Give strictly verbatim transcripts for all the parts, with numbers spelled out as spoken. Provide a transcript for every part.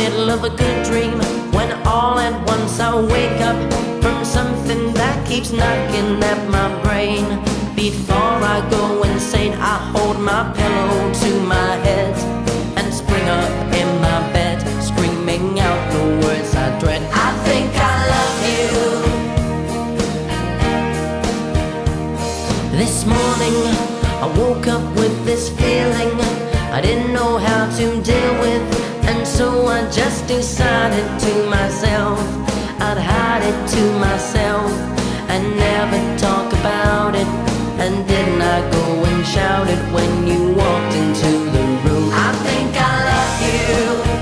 middle of a good dream, when all at once I wake up from something that keeps knocking at my brain. Before I go insane, I hold my pillow to my head and spring up in my bed, screaming out the words I dread. I think I love you. This morning I woke up with this feeling I didn't know how to deal with, and so I just decided to myself I'd hide it to myself and never talk about it. And didn't I go and shout it when you walked into the room? I think I love you.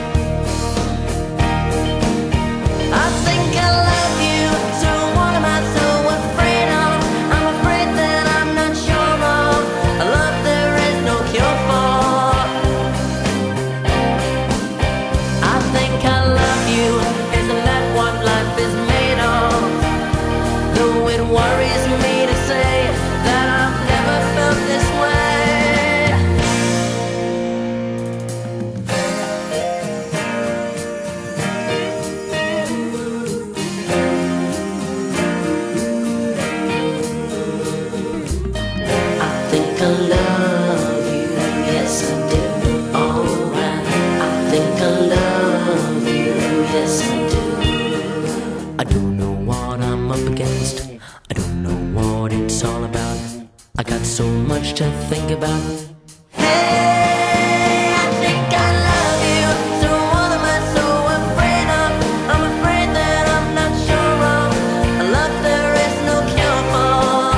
I think I love you. So what am I so afraid of? I'm afraid that I'm not sure of a love there is no cure for. I think I love you. Isn't that what life is made of? Though it worries me to say that I've never felt this way. I think I love you, yes I do, alright. I think I love you, yes I do. I don't know what I'm up against, I don't know what it's all about. I got so much to think about. Hey, I think I love you. So what am I so afraid of? I'm afraid that I'm not sure of a love there is no cure for.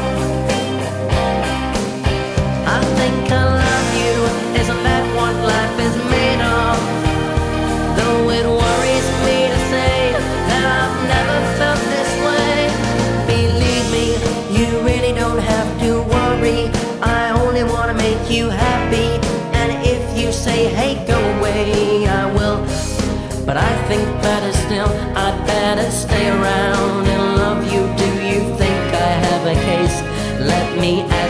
I think I love you. Isn't that what life is made of? Though it worries me to say that I've never felt this way. Believe me, you really don't have to worry. I only want to make you happy. And if you say, hey, go away, I will. But I think better still, I'd better stay around and love you. Do you think I have a case? Let me ask.